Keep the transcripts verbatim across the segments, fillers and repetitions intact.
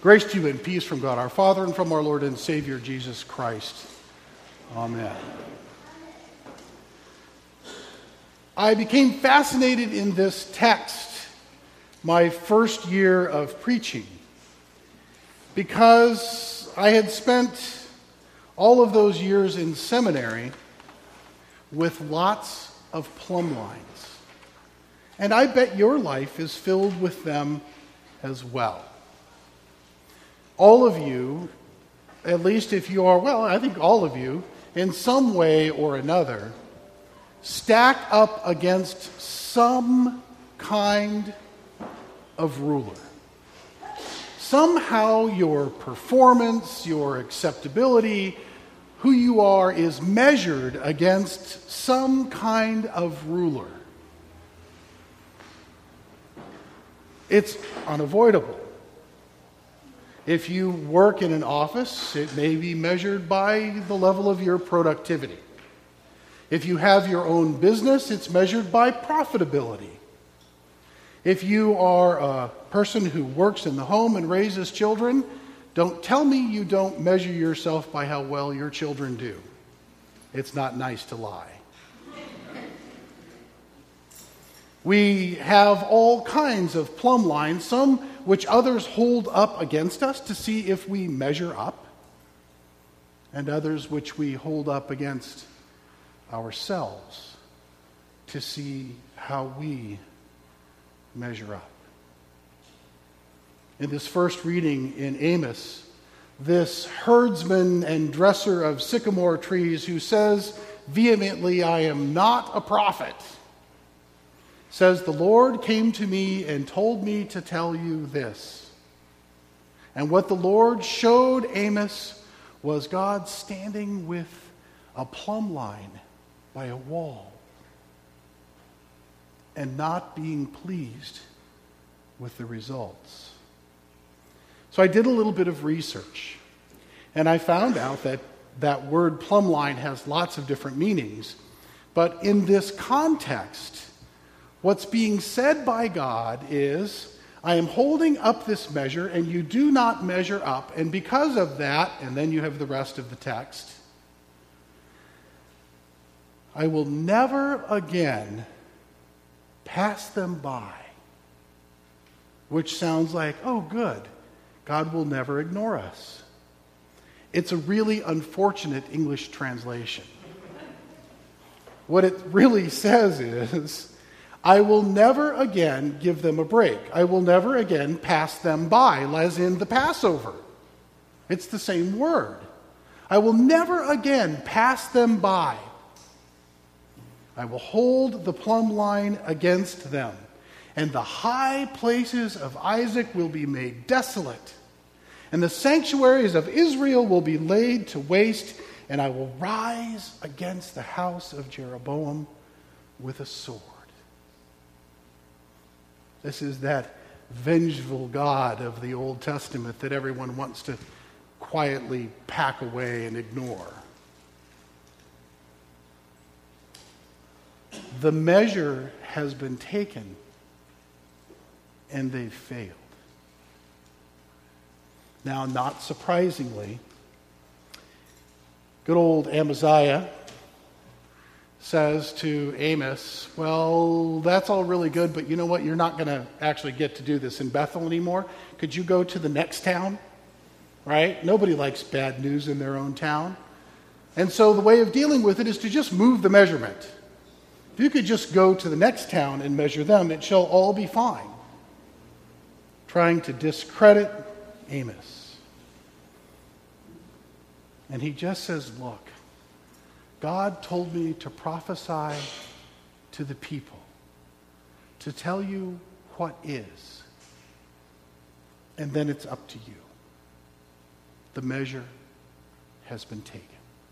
Grace to you and peace from God our Father and from our Lord and Savior Jesus Christ. Amen. I became fascinated in this text my first year of preaching because I had spent all of those years in seminary with lots of plumb lines. And I bet your life is filled with them as well. All of you, at least if you are, well, I think all of you, in some way or another, stack up against some kind of ruler. Somehow your performance, your acceptability, who you are is measured against some kind of ruler. It's unavoidable. If you work in an office, it may be measured by the level of your productivity. If you have your own business, it's measured by profitability. If you are a person who works in the home and raises children, don't tell me you don't measure yourself by how well your children do. It's not nice to lie. We have all kinds of plumb lines, some which others hold up against us to see if we measure up, and others which we hold up against ourselves to see how we measure up. In this first reading in Amos, this herdsman and dresser of sycamore trees who says vehemently, "I am not a prophet," says, "The Lord came to me and told me to tell you this." And what the Lord showed Amos was God standing with a plumb line by a wall and not being pleased with the results. So I did a little bit of research, and I found out that that word plumb line has lots of different meanings. But in this context, what's being said by God is, I am holding up this measure and you do not measure up. And because of that, and then you have the rest of the text, I will never again pass them by. Which sounds like, oh good, God will never ignore us. It's a really unfortunate English translation. What it really says is, I will never again give them a break. I will never again pass them by, as in the Passover. It's the same word. I will never again pass them by. I will hold the plumb line against them, and the high places of Isaac will be made desolate, and the sanctuaries of Israel will be laid to waste, and I will rise against the house of Jeroboam with a sword. This is that vengeful God of the Old Testament that everyone wants to quietly pack away and ignore. The measure has been taken, and they've failed. Now, not surprisingly, good old Amaziah says to Amos, well, that's all really good, but you know what? You're not going to actually get to do this in Bethel anymore. Could you go to the next town? Right? Nobody likes bad news in their own town. And so the way of dealing with it is to just move the measurement. If you could just go to the next town and measure them, it shall all be fine. Trying to discredit Amos. And he just says, look, God told me to prophesy to the people, to tell you what is, and then it's up to you. The measure has been taken.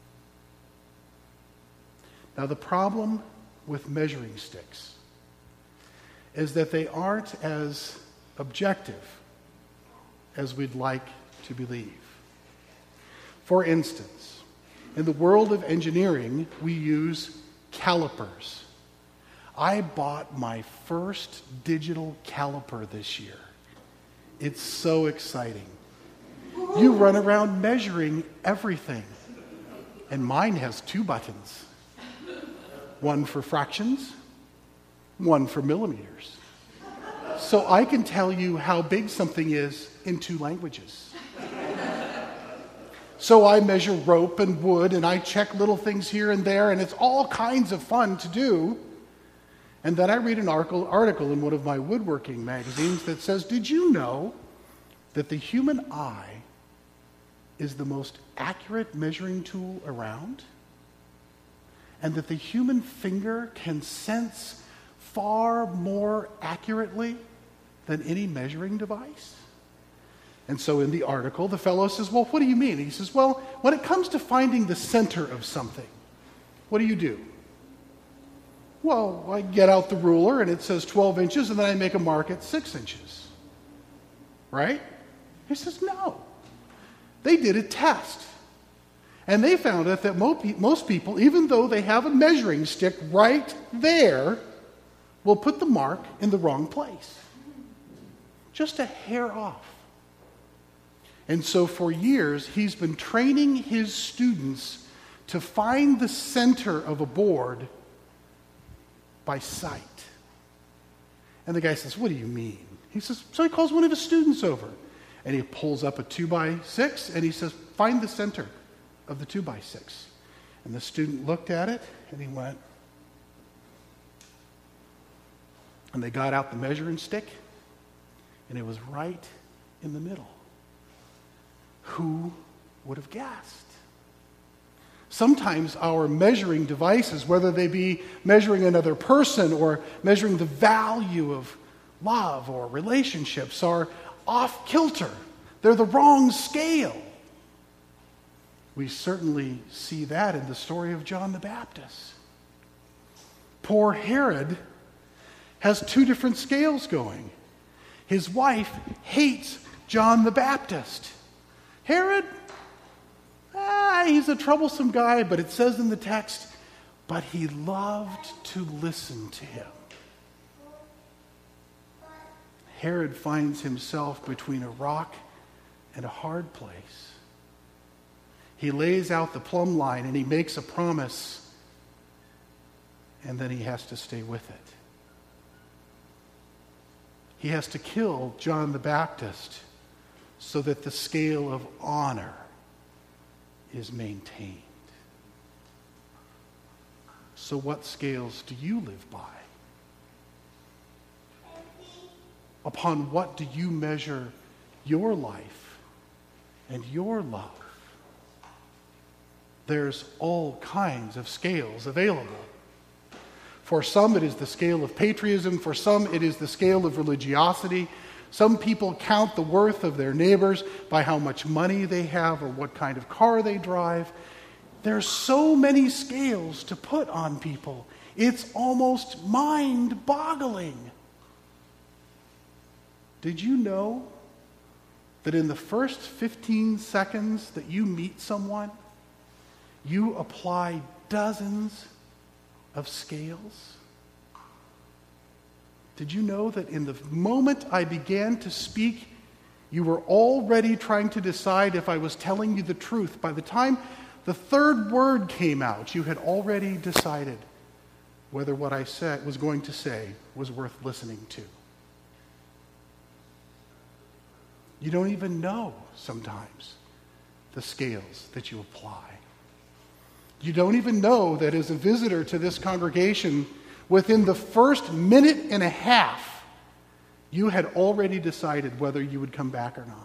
Now, the problem with measuring sticks is that they aren't as objective as we'd like to believe. For instance, in the world of engineering, we use calipers. I bought my first digital caliper this year. It's so exciting. You run around measuring everything. And mine has two buttons. One for fractions, one for millimeters. So I can tell you how big something is in two languages. So I measure rope and wood, and I check little things here and there, and it's all kinds of fun to do. And then I read an article, article in one of my woodworking magazines that says, did you know that the human eye is the most accurate measuring tool around? And that the human finger can sense far more accurately than any measuring device? And so in the article, the fellow says, well, what do you mean? He says, well, when it comes to finding the center of something, what do you do? Well, I get out the ruler and it says twelve inches, and then I make a mark at six inches. Right? He says, no. They did a test. And they found out that most people, even though they have a measuring stick right there, will put the mark in the wrong place. Just a hair off. And so for years, he's been training his students to find the center of a board by sight. And the guy says, what do you mean? He says, so he calls one of his students over. And he pulls up a two by six, and he says, find the center of the two by six. And the student looked at it, and he went. And they got out the measuring stick, and it was right in the middle. Who would have guessed? Sometimes our measuring devices, whether they be measuring another person or measuring the value of love or relationships, are off kilter. They're the wrong scale. We certainly see that in the story of John the Baptist. Poor Herod has two different scales going. His wife hates John the Baptist. Herod, ah, he's a troublesome guy, but it says in the text, but he loved to listen to him. Herod finds himself between a rock and a hard place. He lays out the plumb line and he makes a promise, and then he has to stay with it. He has to kill John the Baptist so that the scale of honor is maintained. So what scales do you live by? Upon what do you measure your life and your love? There's all kinds of scales available. For some, it is the scale of patriotism. For some, it is the scale of religiosity. Some people count the worth of their neighbors by how much money they have or what kind of car they drive. There's so many scales to put on people. It's almost mind-boggling. Did you know that in the first fifteen seconds that you meet someone, you apply dozens of scales? Did you know that in the moment I began to speak, you were already trying to decide if I was telling you the truth? By the time the third word came out, you had already decided whether what I said was going to say was worth listening to. You don't even know sometimes the scales that you apply. You don't even know that as a visitor to this congregation, within the first minute and a half, you had already decided whether you would come back or not.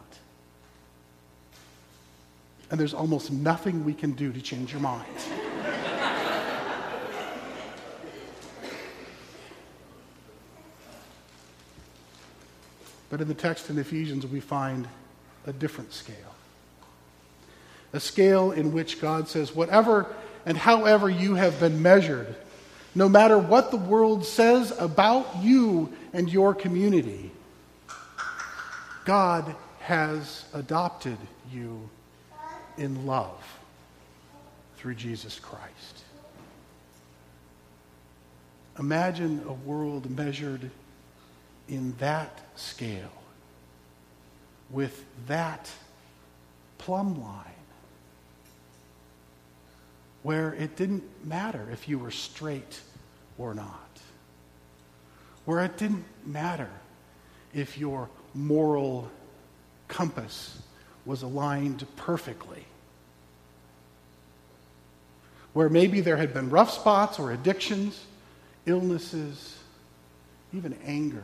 And there's almost nothing we can do to change your mind. But in the text in Ephesians, we find a different scale. A scale in which God says, whatever and however you have been measured, no matter what the world says about you and your community, God has adopted you in love through Jesus Christ. Imagine a world measured in that scale, with that plumb line where it didn't matter if you were straight or not, where it didn't matter if your moral compass was aligned perfectly, where maybe there had been rough spots or addictions, illnesses, even anger,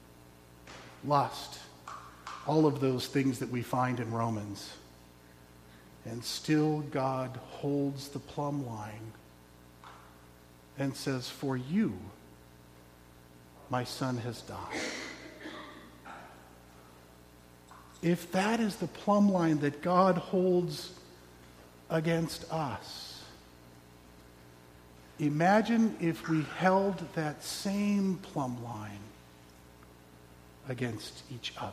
lust, all of those things that we find in Romans. And still God holds the plumb line and says, "For you, my son has died." If that is the plumb line that God holds against us, imagine if we held that same plumb line against each other.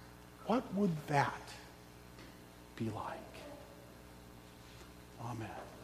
What would that be like? Amen.